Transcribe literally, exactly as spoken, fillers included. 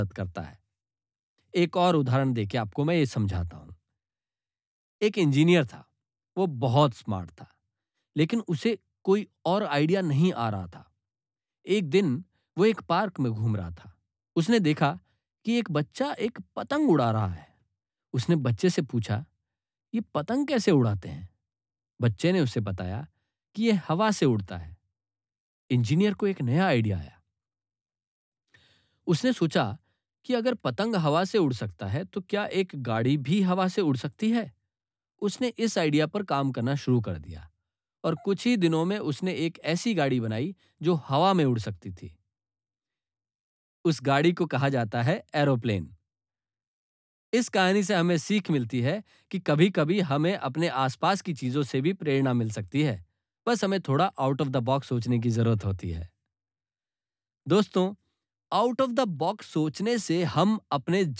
मदद करता है। एक और उदाहरण देके आपको मैं ये समझाता हूँ। एक इंजीनियर था, वो बहुत स्मार्ट था, लेकिन उसे कोई और आइडिया नहीं आ रहा था। एक दिन वो एक पार्क में घूम रहा था। उसने देखा कि एक बच्चा एक पतंग उड़ा रहा है। उसने बच्चे से पूछा, "ये पतंग कैसे उड़ाते हैं?" बच्चे ने उसे बताया कि ये हवा से उड़ता है। इंजीनियर को एक नया आइडिया आया। उसने सोचा कि अगर पतंग हवा से उड़ सकता है, तो क्या एक गाड़ी भी हवा से उड़ सकती है? उसने इस आइडिया पर काम करना शुरू कर दिया और कुछ ही दिनों में उसने एक ऐसी गाड़ी बनाई जो हवा में उड़ सकती थी। उस गाड़ी को कहा जाता है एरोप्लेन। इस कहानी से हमें सीख मिलती है कि कभी-कभी हमें अपने आसपास की चीजों से भी प्रेरणा मिल सकती है। बस हमें थोड़ा आउट ऑफ द बॉक्स सोचने की जरूरत होती है। दोस्तों, आउट ऑफ द बॉक्स सोचने से हम अपने